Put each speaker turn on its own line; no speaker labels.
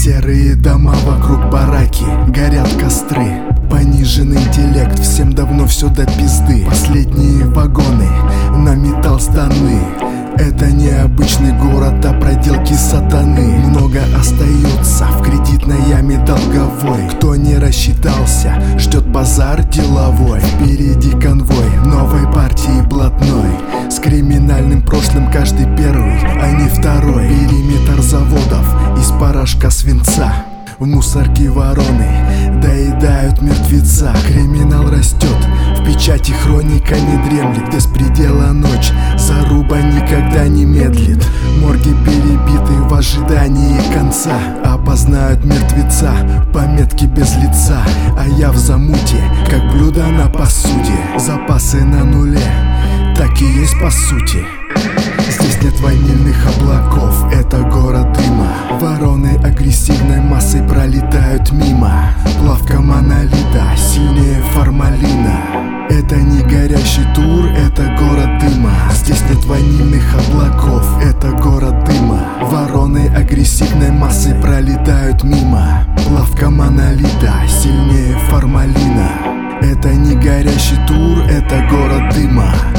Серые дома, вокруг бараки, горят костры. Пониженный интеллект, всем давно все до пизды. Последние вагоны на металл сданы. Это не обычный город, а проделки сатаны. Много остается в кредитной яме долговой. Кто не рассчитался, ждет базар деловой. Впереди конвой новой партии блатной. С криминальным прошлым каждый первый, а не второй. Периметр заводов из порошка свинца. В мусорке вороны доедают мертвеца. Криминал растет, в печати хроника не дремлет. Беспредела ночь, заруба никогда не медлит. Морги перебиты в ожидании конца. Опознают мертвеца по метке без лица. А я в замуте, как блюдо на посуде. Запасы на нуле, так и есть по сути. Здесь нет ванильных облаков, это город дыма. Вороны агрессивной массой пролетают мимо. Плавка монолита сильнее формалина. Это не горящий тур, это город дыма. Здесь нет ванильных облаков, это город дыма. Вороны агрессивной массой пролетают мимо. Плавка монолита сильнее формалина. Это не горящий тур, это город дыма.